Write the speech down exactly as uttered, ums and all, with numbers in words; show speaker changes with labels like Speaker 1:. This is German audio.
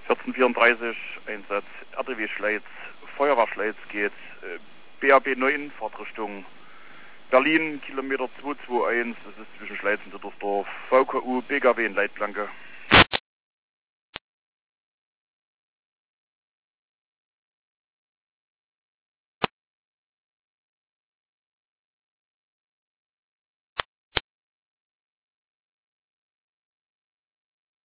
Speaker 1: vierzehn vierunddreißig, Einsatz R D W Schleiz, Feuerwehr Schleiz geht, äh, B A B neun, Fahrtrichtung Berlin, Kilometer zweihunderteinundzwanzig, das ist zwischen Schleiz und Dittersdorf, V K U, B G W in Leitplanke.